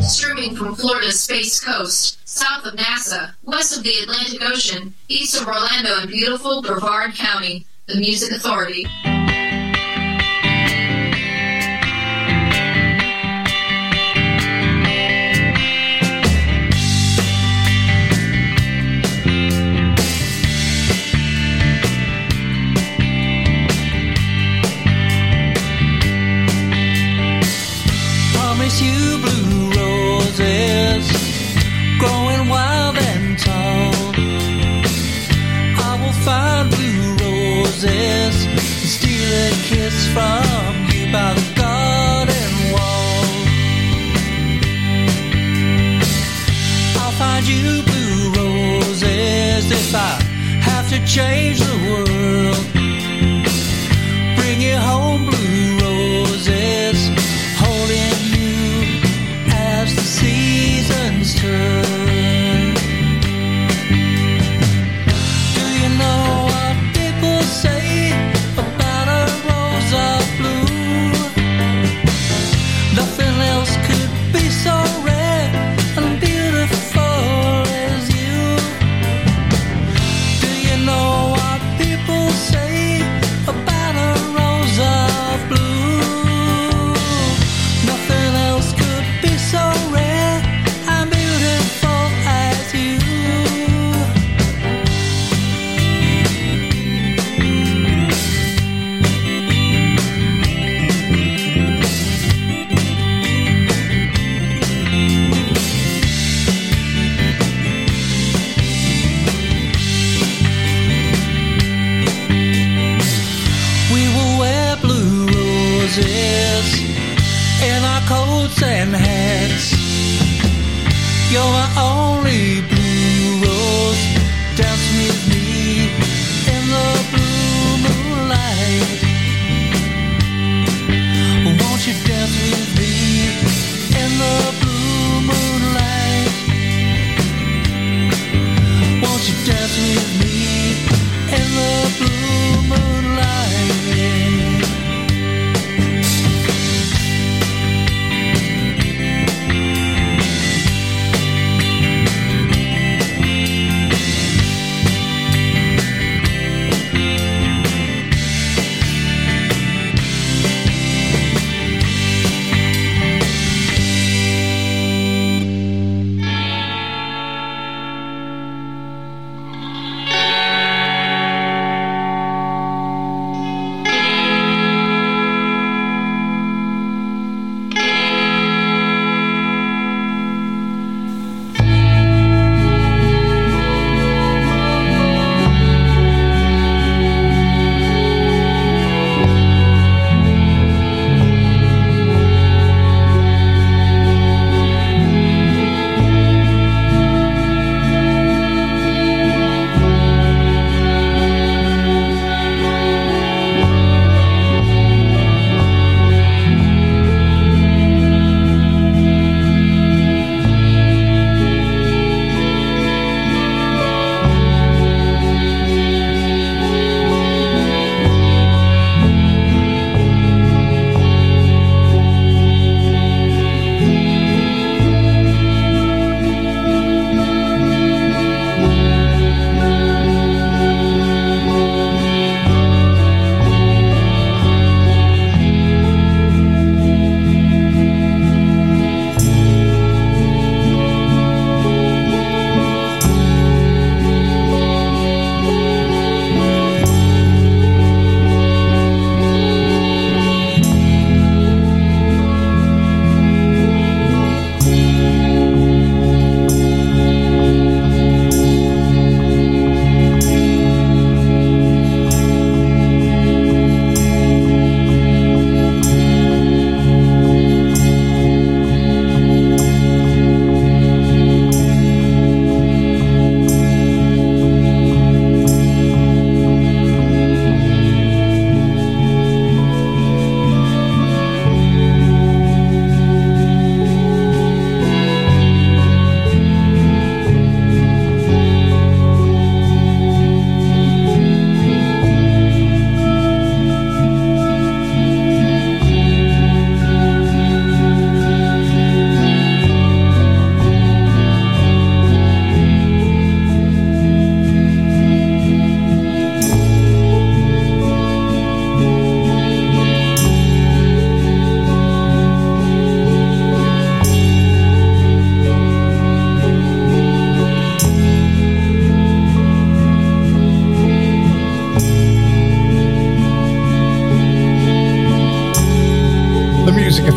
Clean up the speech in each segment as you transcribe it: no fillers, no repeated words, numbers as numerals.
Streaming from Florida's Space Coast, south of NASA, west of the Atlantic Ocean, east of Orlando and beautiful Brevard County, the Music Authority. Promise you blue roses growing wild and tall. I will find blue roses and steal a kiss from you by the garden wall. I'll find you blue roses if I have to change the world. Bring you home blue roses, holding you as the seasons turn. Do you know what people say about a rose of blue? Nothing else could be so rare and beautiful as you. Do you know what people say about a rose of blue? Nothing else could be so rare and beautiful as you. We will wear blue roses in our coats and hats. You're my only blue rose. Dance with me in the blue moonlight. Won't you dance with me in the blue moonlight? Won't you dance with me in the blue moonlight?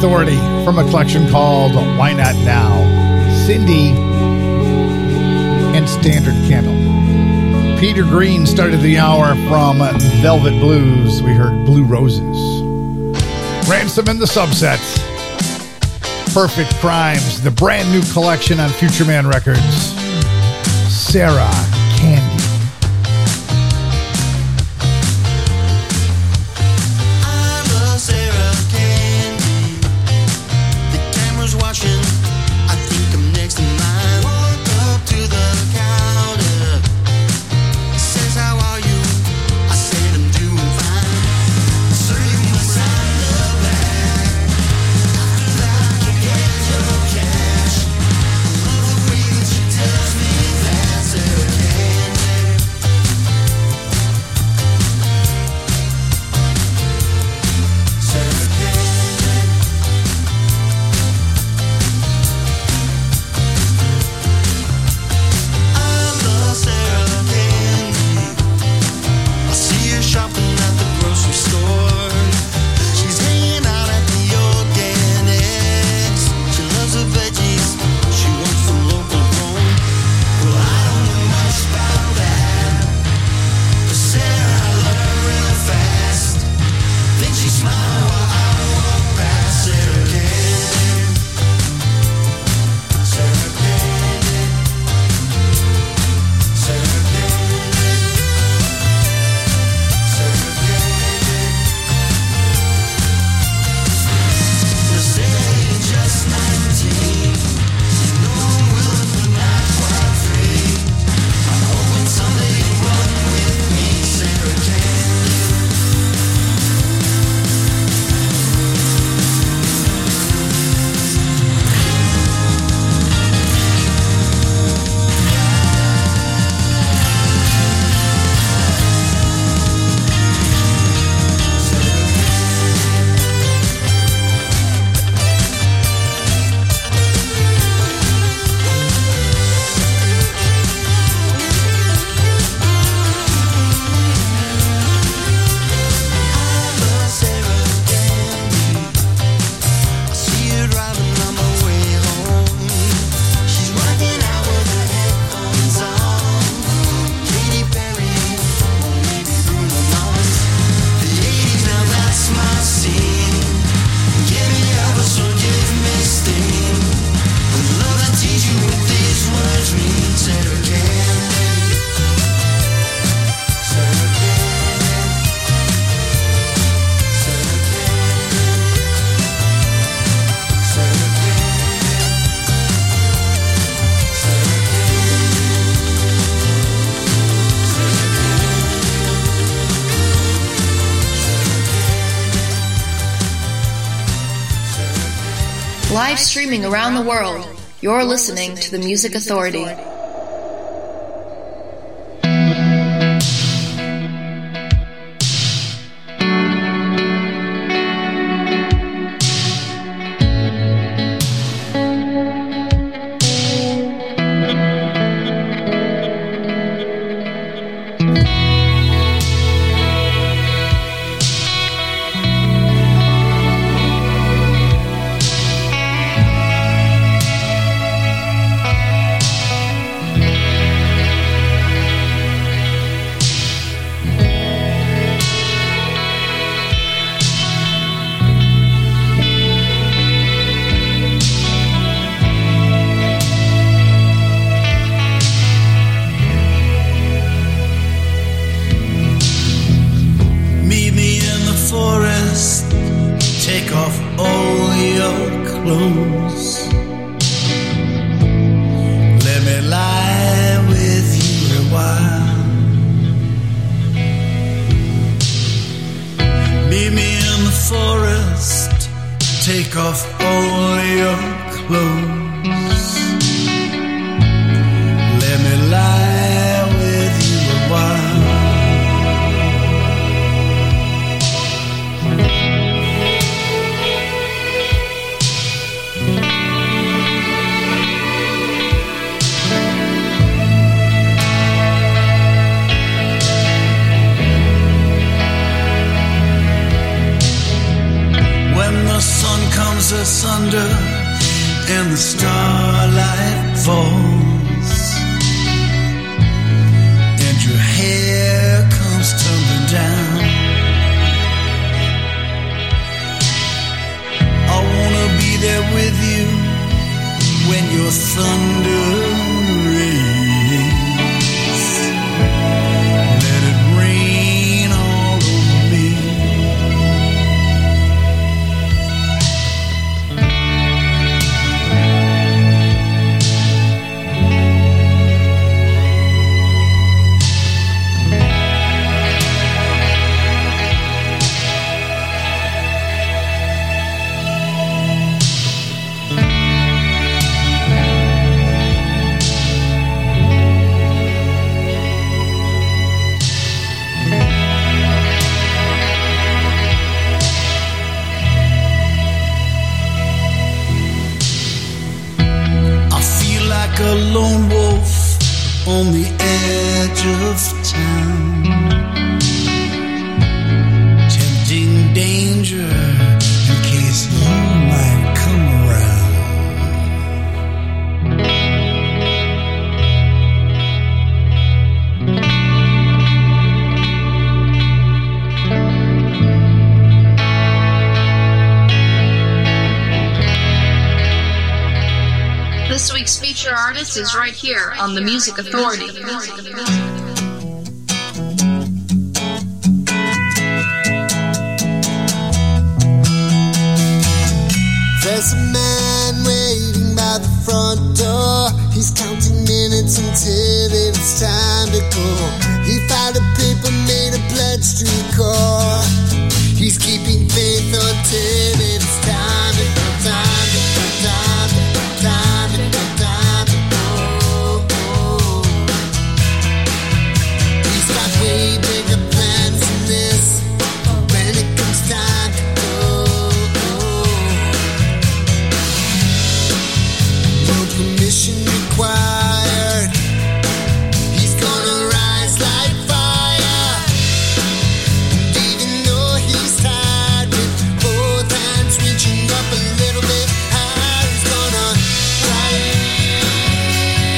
Authority from a collection called Why Not Now? Cindy and Standard Candle. Peter Green started the hour from Velvet Blues. We heard Blue Roses. Ransom in the subset. Perfect Crimes, the brand new collection on Future Man Records. Sarah Candy. Live streaming around the world, you're listening to the Music Authority. starlight falls and your hair comes tumbling down, I wanna be there with you when your thunder rains. Let it rain all over me. A lone wolf on the edge of town, tempting danger in case you might come around. This week's feature artist is right here on The Music Authority. There's a man waiting by the front door. He's counting minutes until it's time to go. He filed a paper, made a pledge to the core. He's keeping faith until it's time to go, time to go, time to go, time to go, time to go. He's got way bigger plans than this, but when it comes time to go, no permission required. He's gonna rise like fire. And even though he's tired, with both hands reaching up a little bit higher, he's gonna rise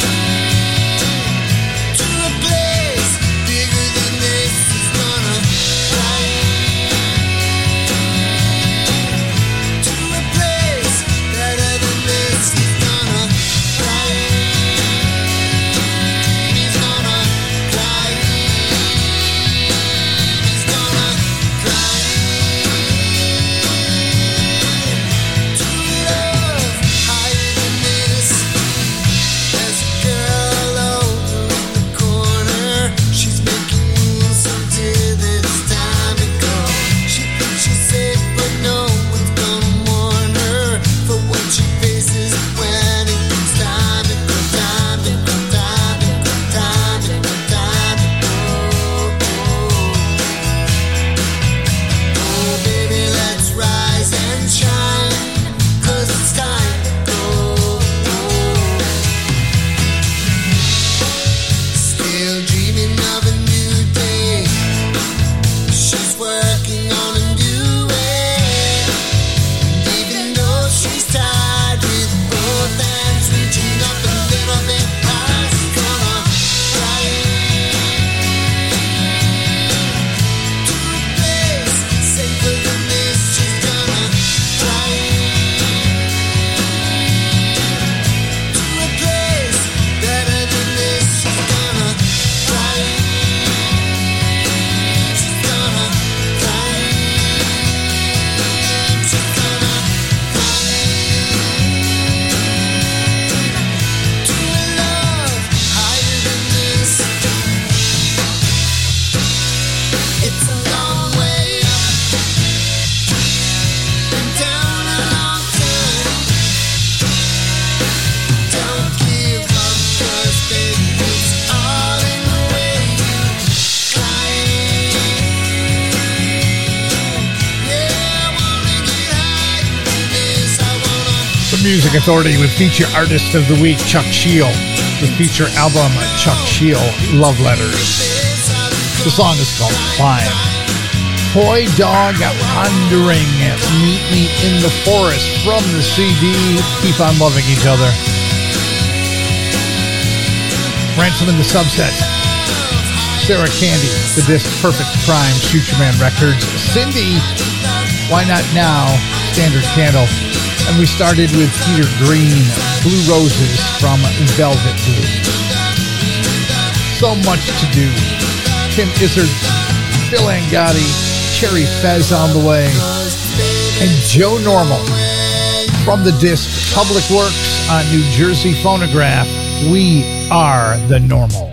to a place bigger than this. He's gonna rise to a place better than this. He's gonna rise. He's gonna climb. He's gonna climb to love higher than this. There's a girl over in the corner. She's making moves until it's time to go. She thinks she's safe, but no one's gonna warn her for what she faces when it comes time to go, time to go, time to go, time to go, time to go. Oh, baby, let's rise and shine, 'cause it's time to go. Still dreaming of a new day. She's working on a new way. And even though she's tired, with both hands reaching up a little bit high, she's gonna rise to a place safer than this. She's gonna rise to a place better than this. She's gonna rise. She's gonna climb. She's gonna climb to a love higher than this. It's a long way up and down a long time. Don't give up, 'cause baby, it's all in the way you climb. Yeah, I wanna get higher than this. I wanna. The Music Authority with feature artist of the week, Chuck Shield. The feature album, Chuck Shield, Love Letters. The song is called Climb. Toy Dog Wandering, Meet Me in the Forest from the CD Keep on Loving Each Other. Ransom in the Subset, Sarah Candy, the disc Perfect Crime, Future Man Records. Cindy, Why Not Now, Standard Candle. And we started with Peter Green, Blue Roses from Velvet Blues. So much to do. Tim Izzard, Phil Angotti, Cherry Fez on the way, and Joe Normal from the disc Public Works on New Jersey Phonograph. We are the normal.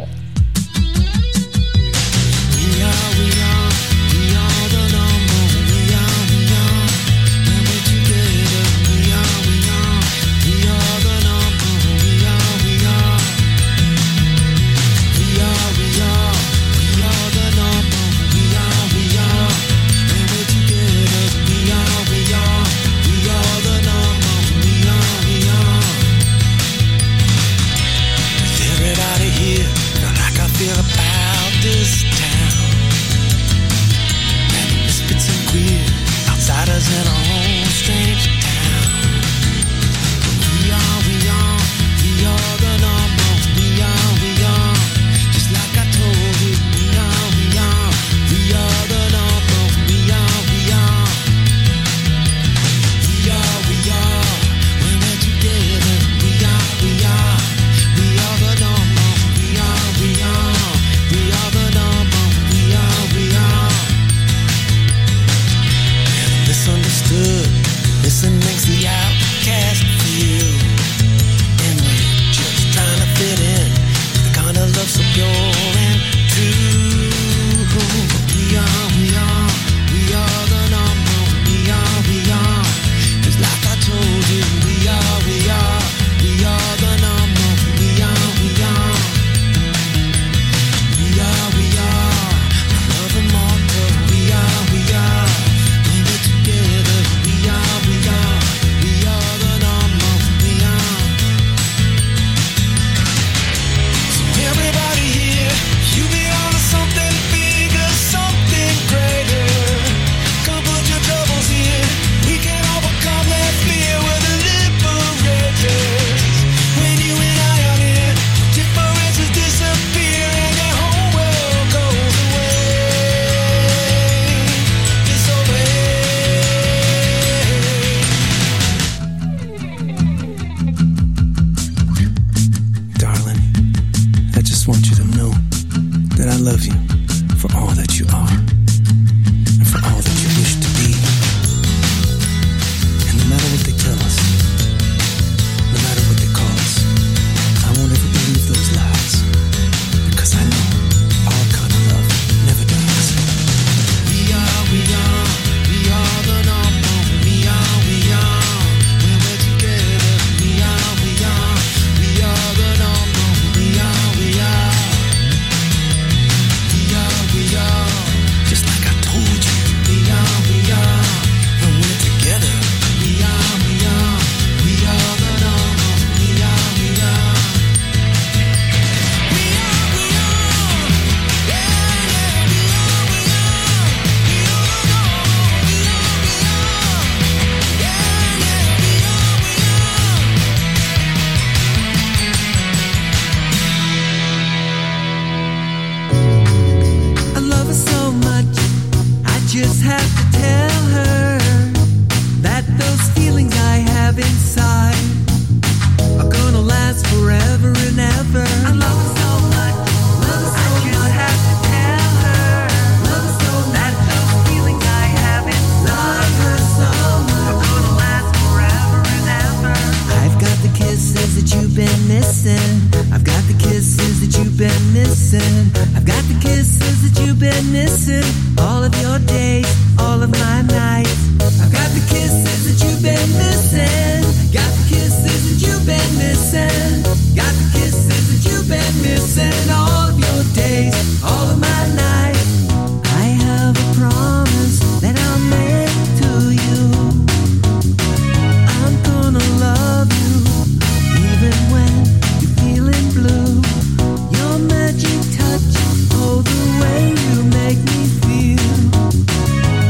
Touch, oh the way you make me feel.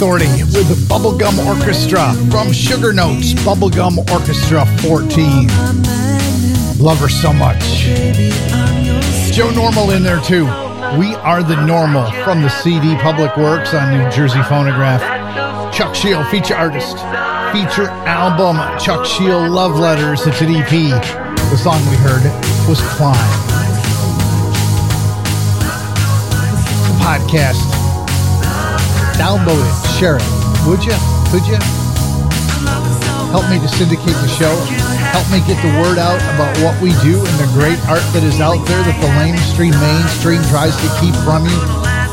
Authority with the Bubblegum Orchestra from Sugar Notes, Bubblegum Orchestra 14. Love her so much. Joe Normal in there too. We Are the Normal from the CD Public Works on New Jersey Phonograph. Chuck Shield, feature artist. Feature album, Chuck Shield Love Letters. It's an EP. The song we heard was Climb. The podcast. Download it, share it. Would you? Could you? Help me to syndicate the show. Help me get the word out about what we do and the great art that is out there that the mainstream tries to keep from you.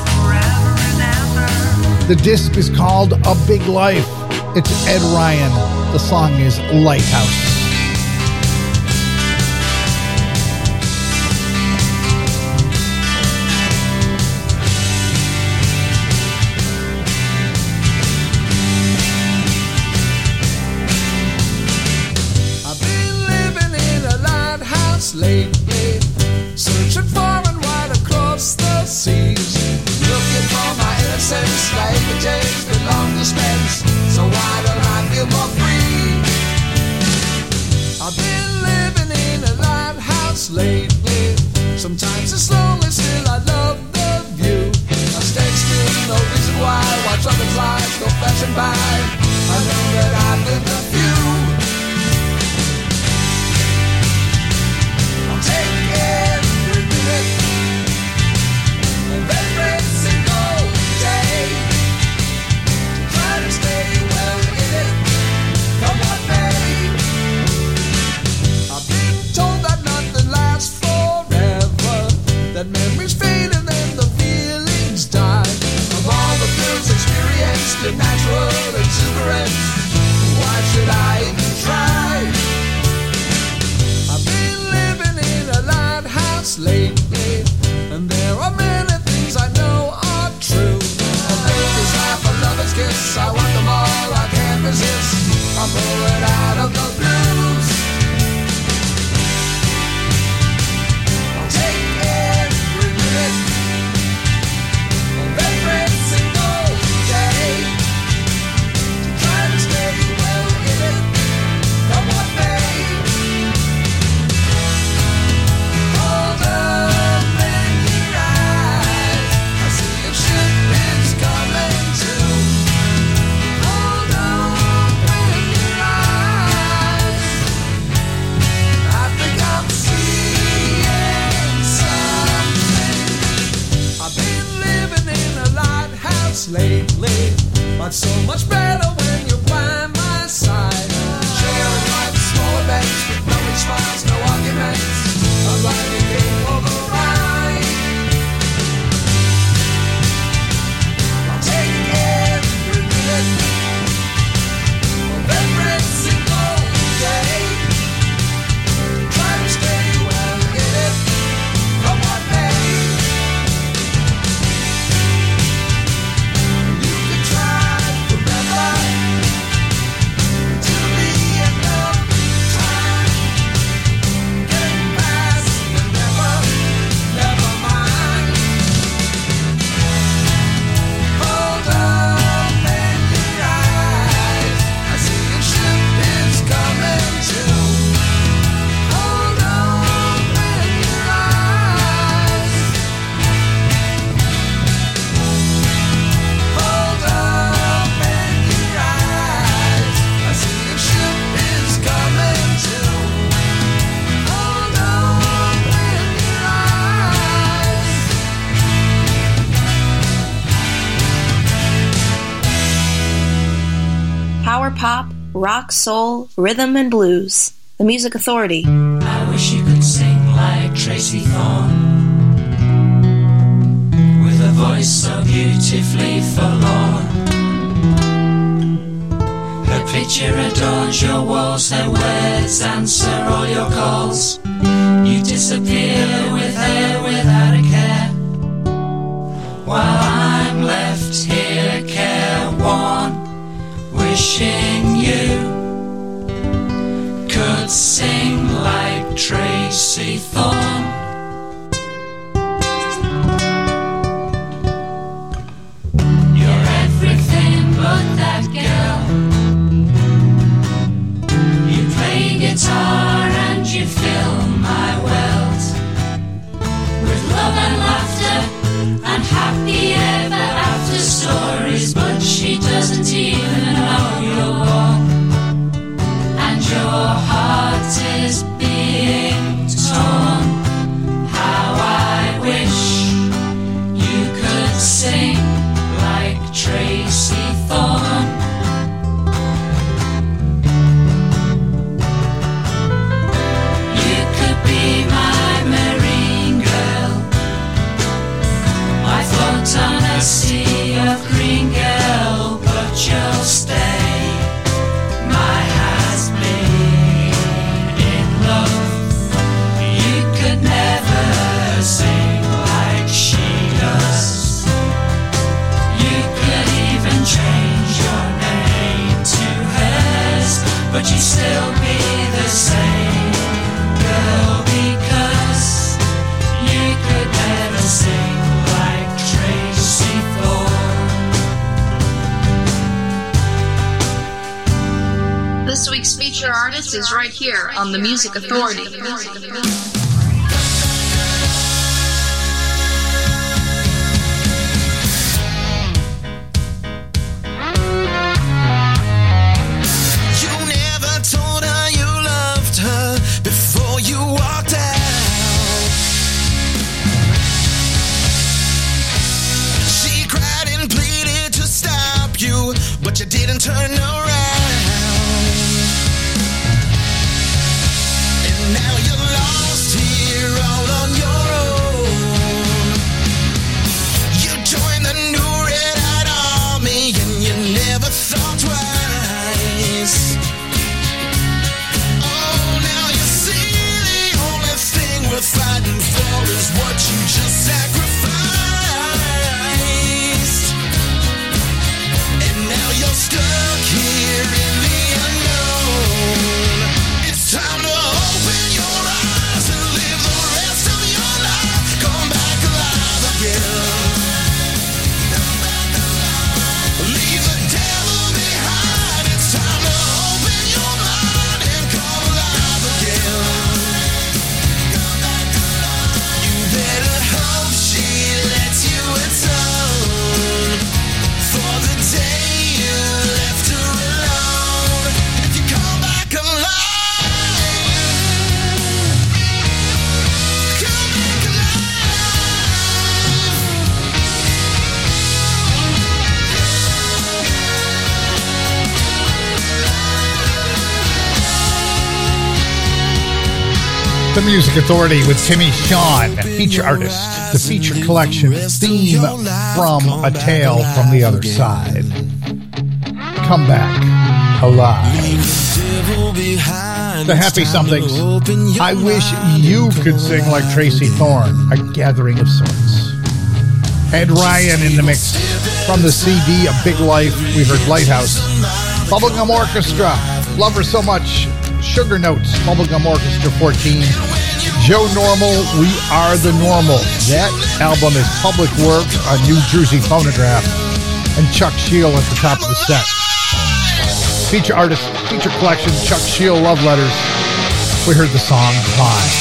The disc is called A Big Life. It's Ed Ryan. The song is Lighthouse. Lately, searching far and wide across the seas, looking for my innocence, like a change the long distance. So why don't I feel more free? I've been living in a lighthouse lately. Sometimes it's lonely, still I love the view. I stay still, no reason why. Watch other lives go flashing by. I know that I've lived a few. That memories fade and then the feelings die. Of all the thrills experienced in natural exuberance, why should I even try? I've been living in a lighthouse lately, and there are many things I know are true. A baby's laugh, a lover's kiss, I want them all, I can't resist. I'm pouring out of the blues. Lately, but so much better when you're by my side. Sharing life's small events with knowing smiles, no arguments. A riding game for the ride. I'll take every minute of every single day. Try to stay well in it from what may. Power pop, rock, soul, rhythm, and blues. The Music Authority. I wish you could sing like Tracy Thorn, with a voice so beautifully forlorn. Her picture adorns your walls, her words answer all your calls. You disappear with her without a care, while I'm left here careworn, wishing you could sing like Tracy Thorn. You're everything but artist is right here on the Music Authority. You walked out. She cried and pleaded to stop you, but you didn't turn around. And now you're lost here all on your own. You joined the new Red Hot Army and you never thought twice. We're fighting for is what you just sacrificed. And now you're stuck here in the unknown. It's time to open your eyes and live the rest of your life. Come back alive again. Leave the devil behind. It's time to open your mind and come alive again. The Music Authority with Timmy Sean, feature artist, the feature collection, theme from A Tale from the Other Side. Come back alive. The Happy Somethings. I wish you could sing like Tracy Thorn, a gathering of sorts. Ed Ryan in the mix from the CD A Big Life. We heard Lighthouse. Bubblegum Orchestra, love her so much. Sugar Notes, Bubblegum Orchestra 14. Joe Normal, We Are the Normal. That album is Public Works on New Jersey Phonograph. And Chuck Shield at the top of the set. Feature artist, feature collection, Chuck Shield Love Letters. We heard the song Divine.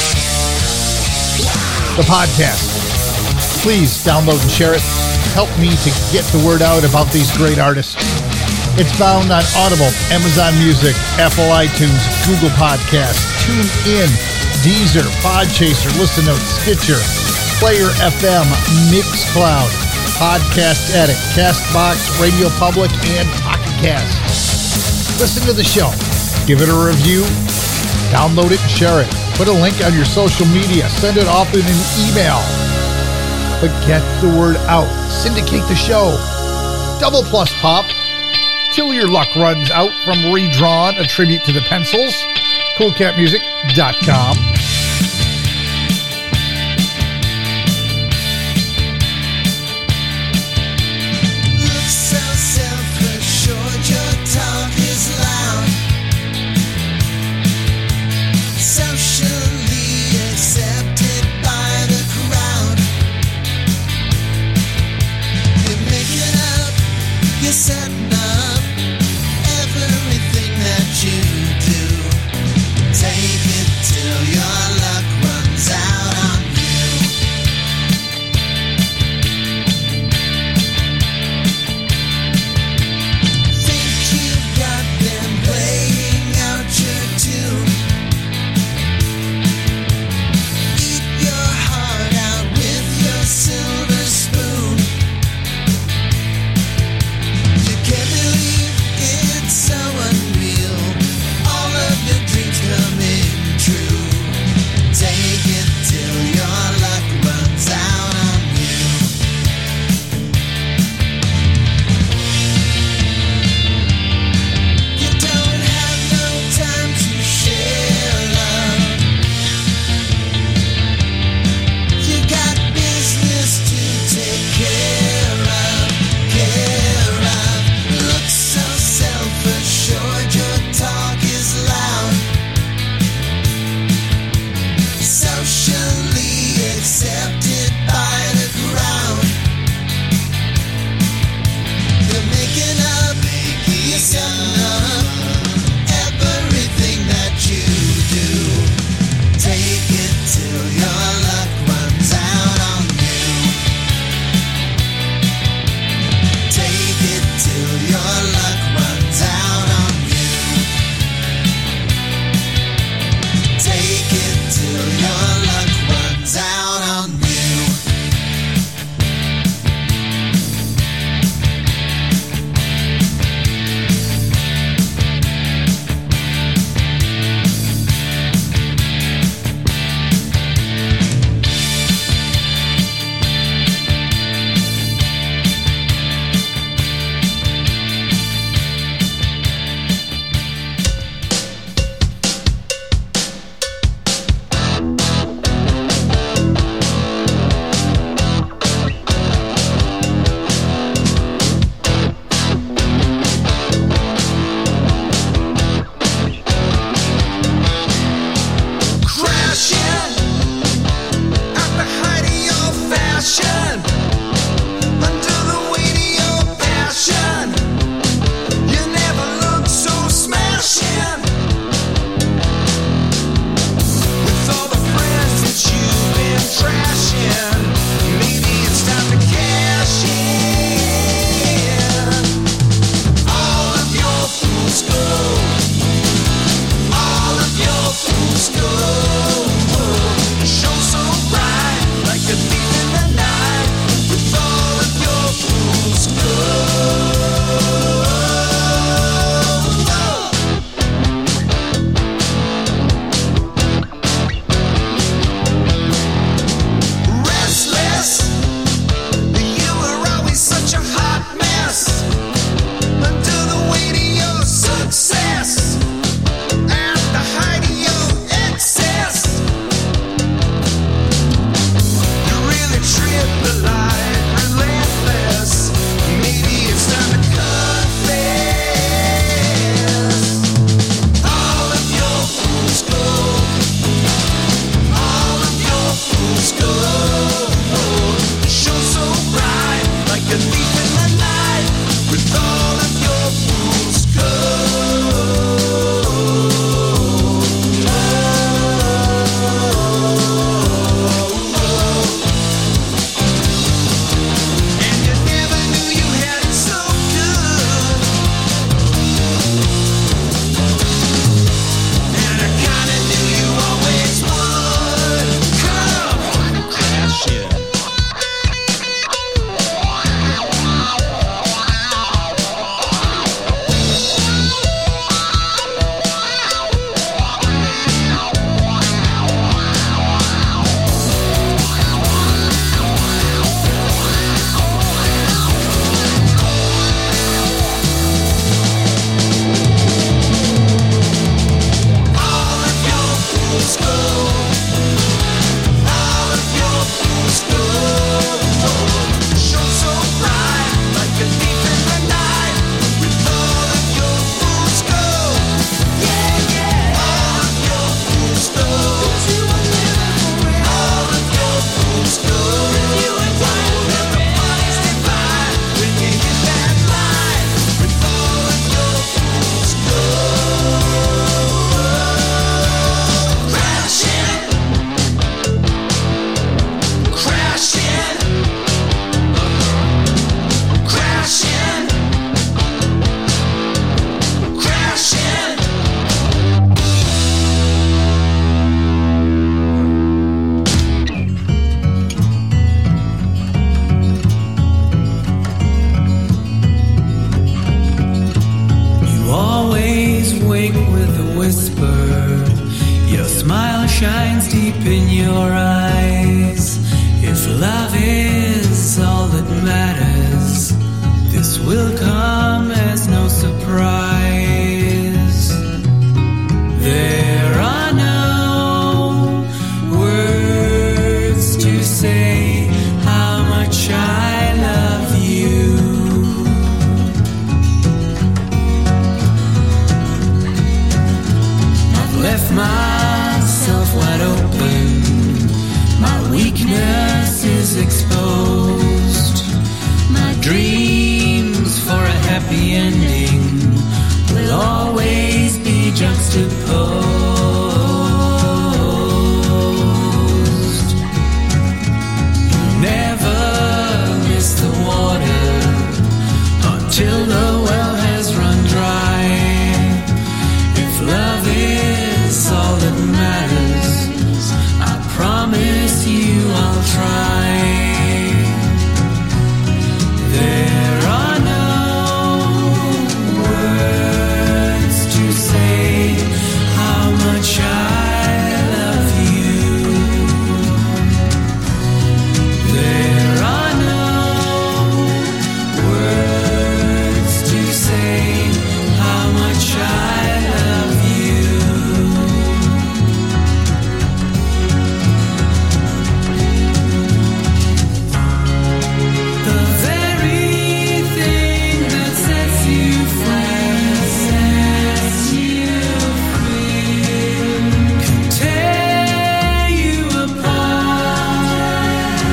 The podcast. Please download and share it. Help me to get the word out about these great artists. It's found on Audible, Amazon Music, Apple iTunes, Google Podcasts, TuneIn, Deezer, Podchaser, Listen Notes, Stitcher, Player FM, Mixcloud, Podcast Addict, CastBox, Radio Public, and Pocket Cast. Listen to the show. Give it a review. Download it and share it. Put a link on your social media. Send it off in an email. But get the word out. Syndicate the show. Double plus pop. Till your luck runs out from Redrawn, a tribute to the Pencils. CoolCatMusic.com. Look so self-assured, your talk is loud. Socially accepted by the crowd. You're making up, you're setting up everything that you do. Take it till you're weakness is exposed. My dreams for a happy ending will always be juxtaposed. Never miss the water until the well has run dry. If love is all that matters, I promise you I'll try. There are no words to say how much I love you. There are no words to say how much I love you. The very thing that sets you free can tear you apart.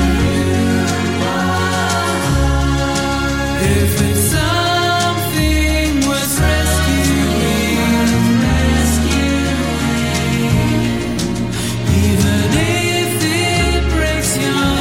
If it's something worth rescuing, even if it breaks your heart.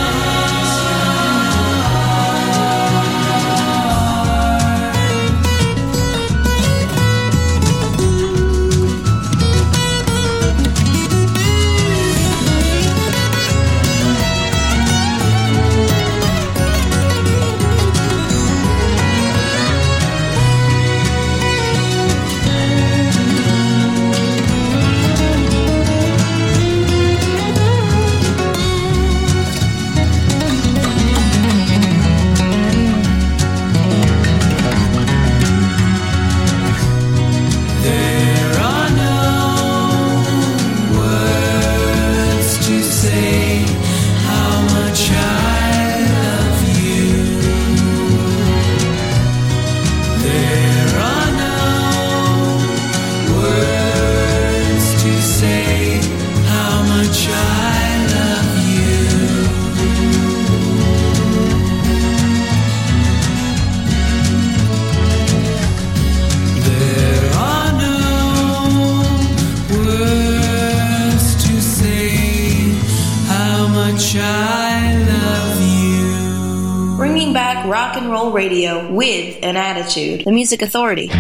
There are no words to say how much I love you. There are no words to say how much I love you. There are no words to say how much I love you. Bringing back rock and roll radio with an attitude. The Music Authority.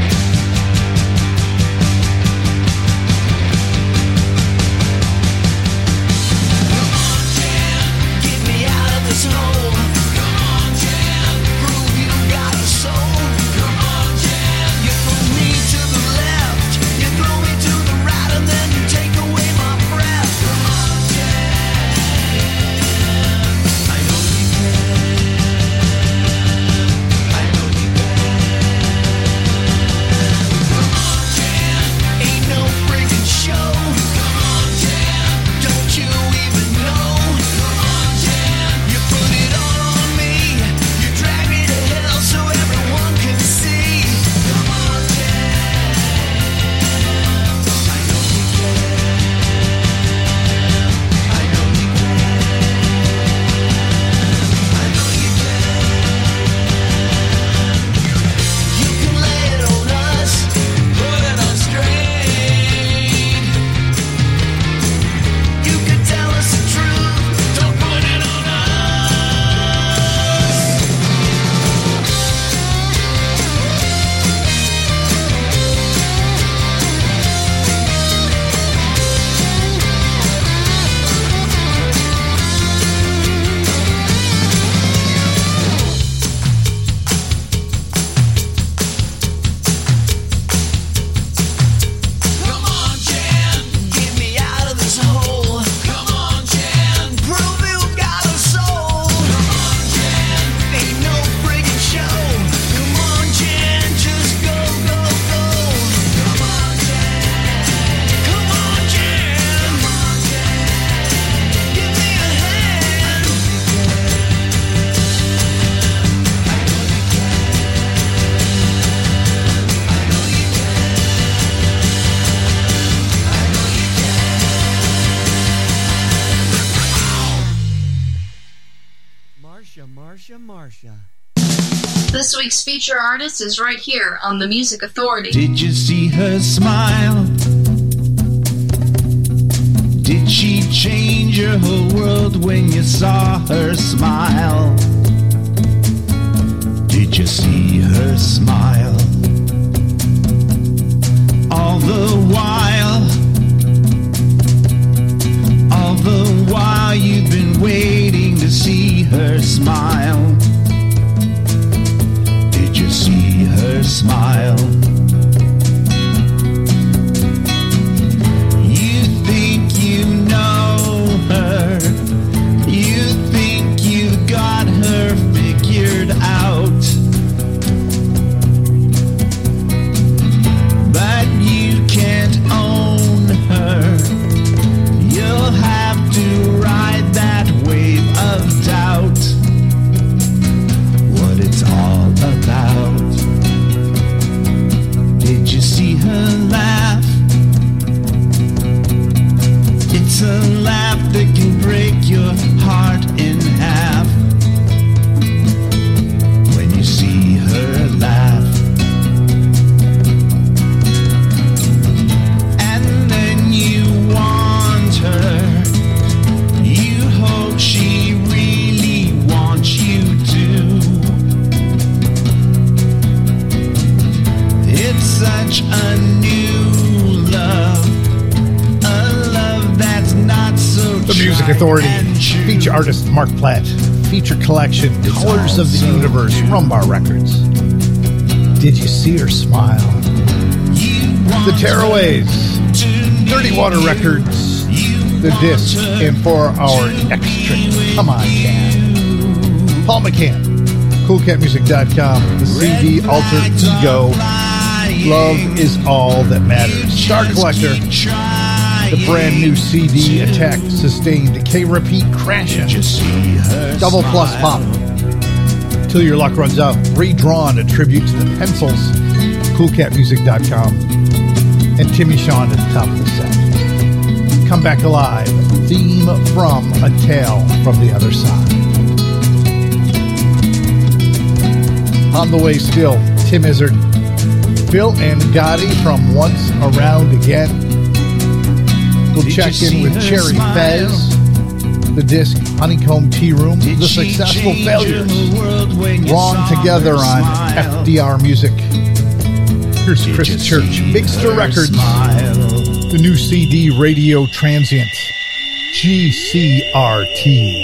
Get me out of this hole. Come on, Jan. Prove you got a soul. Come on, Jan. You throw me to the left. You throw me to the right, and then you take away my breath. Come on, Jan. I know you can. I know you can. Marsha. This week's feature artist is right here on The Music Authority. Did you see her smile? Did she change your whole world when you saw her smile? Did you see her smile? All the while you've been waiting to see her smile. Did you see her smile? You think you know her. You think you got her figured out. But you can't own her. You'll have to ride that wave of doubt. What it's all about. Did you see her laugh? It's a laugh that can break your heart in half. When you see her laugh, and then you want her. You hope she really wants you to. It's such a new love, a love that's not so. The Music tried Authority, and true. feature artist Mark Platt, feature collection Colors of the Universe, Rumbar Records. Did you see her smile? The Tearaways, Dirty Water Records, the disc, and for our next trick, Come On Can. Paul McCann, CoolCatMusic.com, the CD Alter Ego, Love Is All That Matters. Star Collector, the brand new CD Attack Sustained, K-Repeat Crashin', Double Plus Pop, Till Your Luck Runs Out, Redrawn, a tribute to the Pencils, CoolCatMusic.com, and Timmy Shawn at the top of the set. Come Back Alive, theme from A Tale from the Other Side. On the way still, Tim Izzard, Phil and Gotti from Once Around Again. We'll check in with Cherry Fez, the disc Honeycomb Tea Room, the Successful Failures, Wrong Together on FDR Music. Here's Chris Church, Bigster Records, the new CD Radio Transient, GCRT.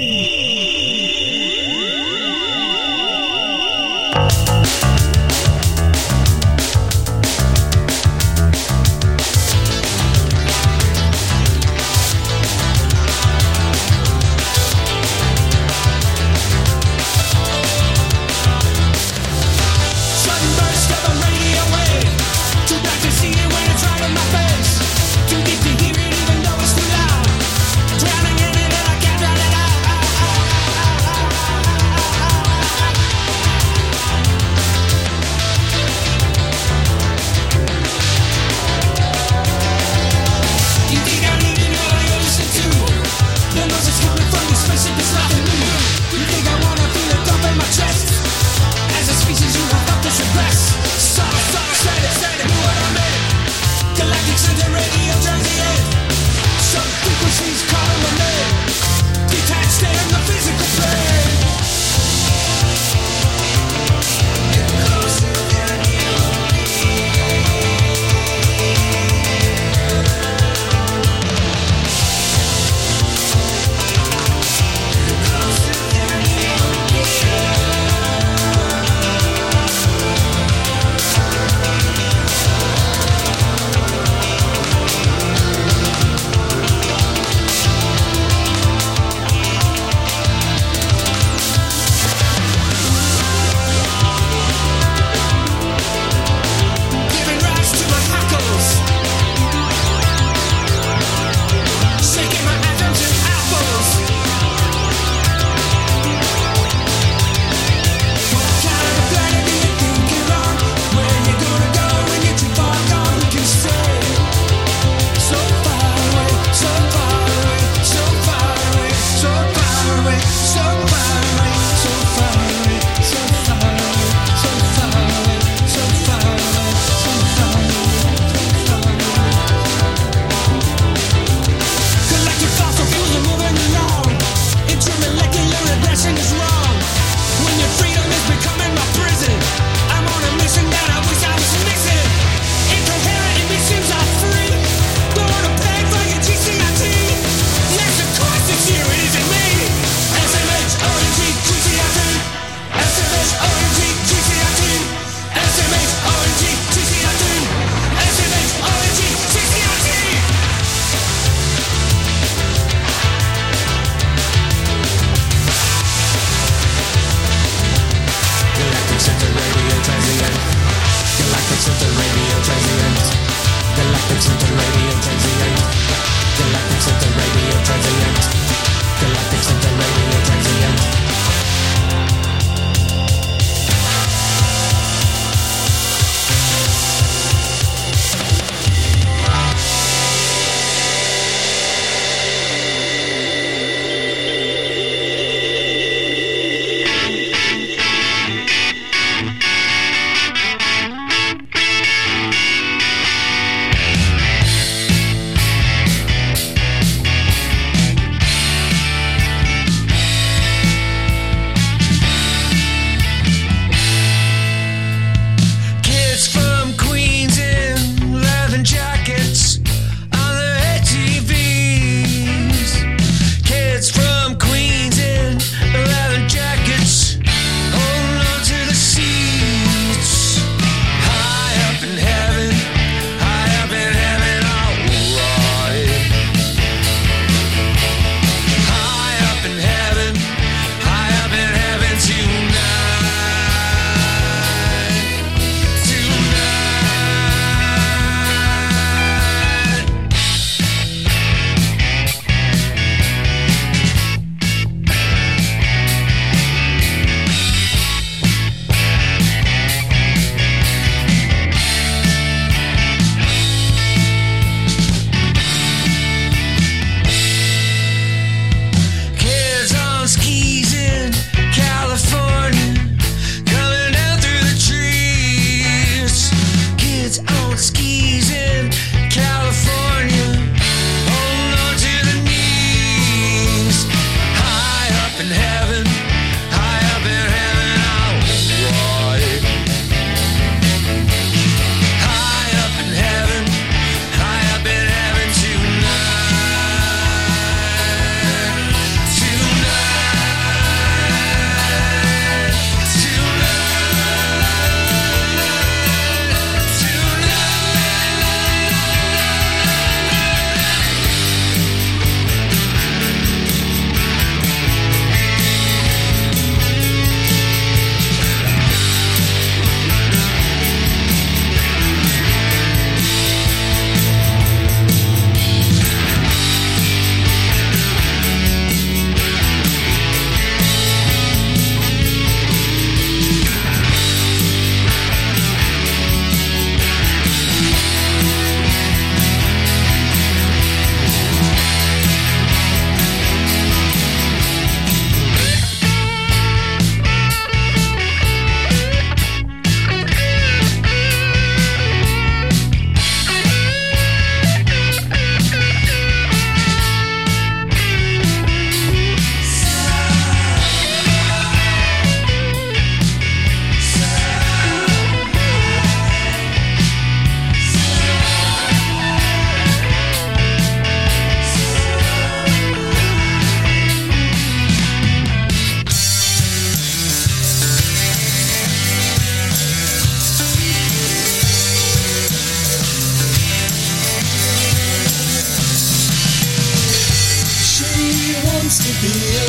Too deep to hear it even though it's too loud. Drowning in it and I can't drown it out.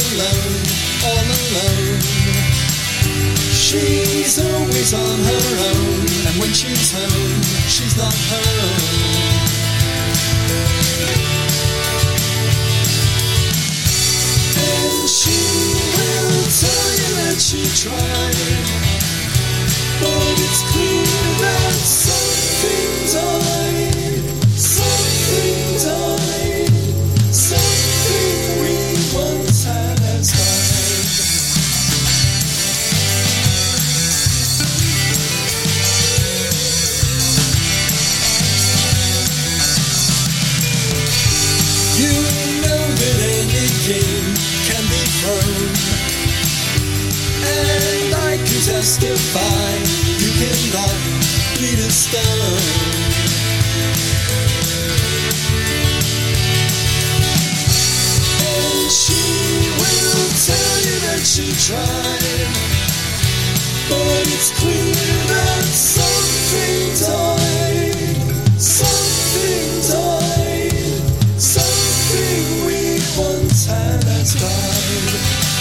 alone, all alone. She's always on her own, and when she's home, she's not home. And she will tell you that she tried, but it's clear that something died, something died, something we once had has died. You know that any game can be thrown, and I can testify you cannot beat a stone. And she will tell you that she tried, but it's clear that something died, something died, something we once had has died.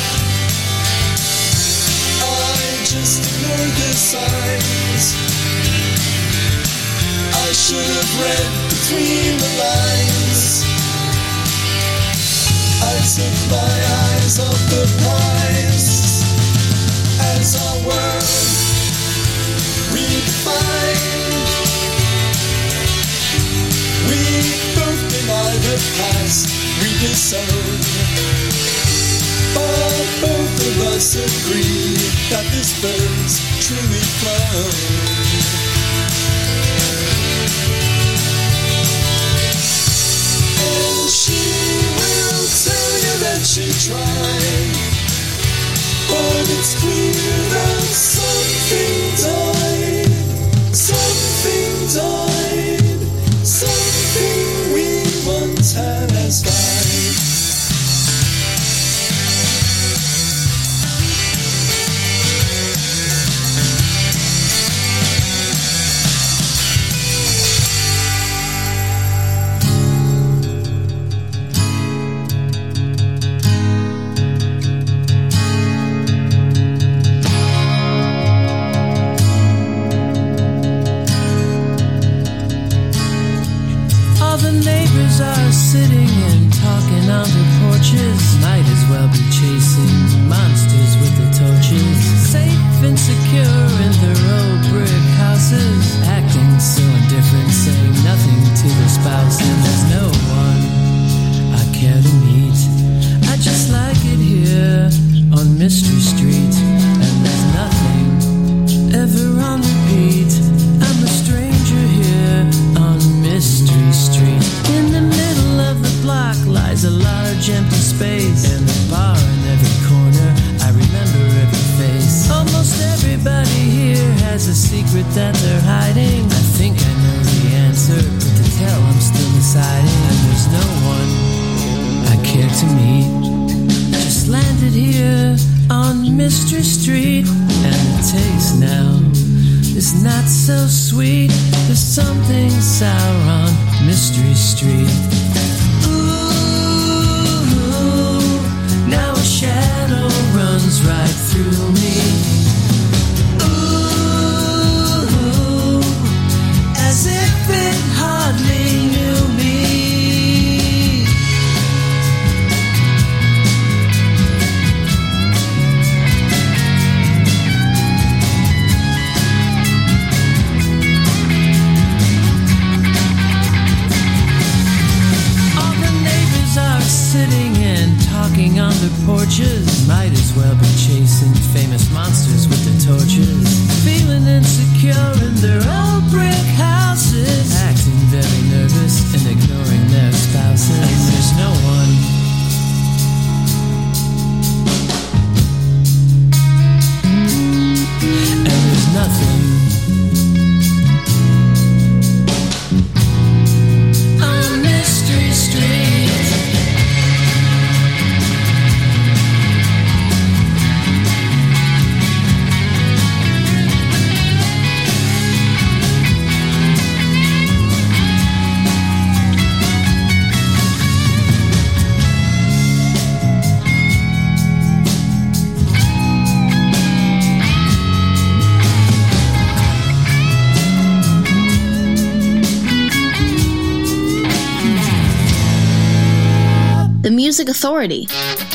I just ignored the signs. I should have read between the lines. I took my eyes off the prize as our world redefined. We both deny the past we disown, but both of us agree that this bird's truly flown. And she will tell you that she tried, but it's clear that something died, something died, something we once had has died. All the neighbors are sitting and talking on their porches. Might as well be chasing monsters with the torches. Safe and secure in their old brick houses, acting so indifferent, saying nothing to their spouse. And there's no one I care to meet. I just like it here on Mystery Street, and there's nothing ever on repeat. I'm a stranger here on Mystery Street. In the middle of the block lies a large empty space, and a bar in every corner. I remember every face. Almost everybody here has a secret that they're hiding. I think I know the answer, but to tell I'm still deciding. And there's no one I care to meet. Just landed here on Mystery Street, and the taste now is not so sweet. There's something sour on Mystery Street. Ooh, now a shadow runs right through me. Ooh, as if it hardly knew me. Sitting and talking on their porches. Might as well be chasing famous monsters with their torches. Feeling insecure in their old brick houses, acting very nervous and ignoring their spouses. And there's no one and there's nothing on Mystery Street. Music Authority.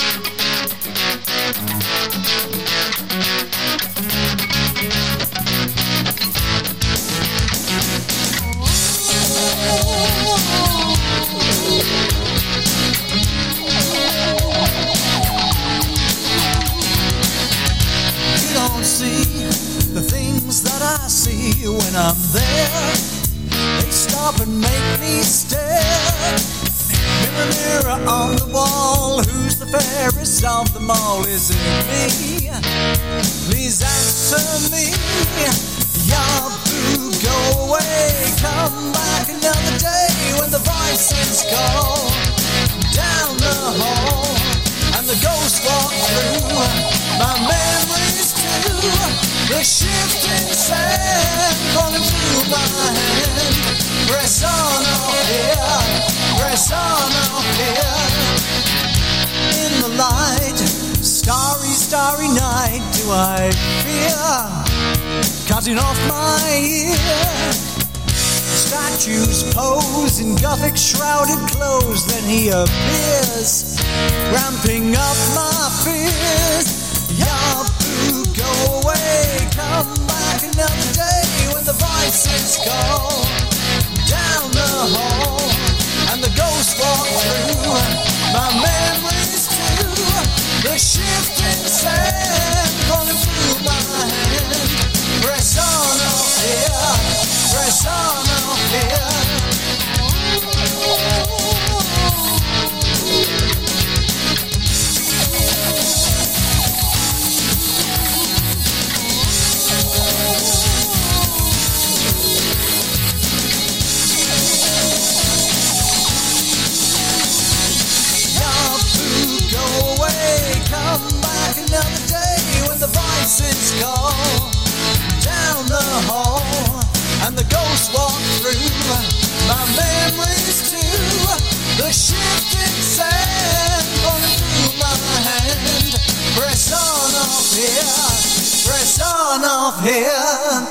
You don't see the things that I see when I'm there. They stop and make me stare. Mirror, mirror on the wall, who's the fairest of them all? Is it me? Please answer me. Yahoo, go away. Come back another day when the voices call down the hall and the ghosts walk through my memories too. The shifting sand falling through my hand. Press on up here, press on up here. In the light, starry, starry night, do I fear cutting off my ear? Statues pose in Gothic shrouded clothes, then he appears, ramping up my fears. Yahoo, go away, come back another day when the voices call down the hall and the ghosts walk through my memories too. The shifting sand falling through my hand. Press on up here, press on up here. Come back another day when the voices call down the hall and the ghosts walk through my memories too. The shifting sand falling through my hand. Press on off here, press on off here.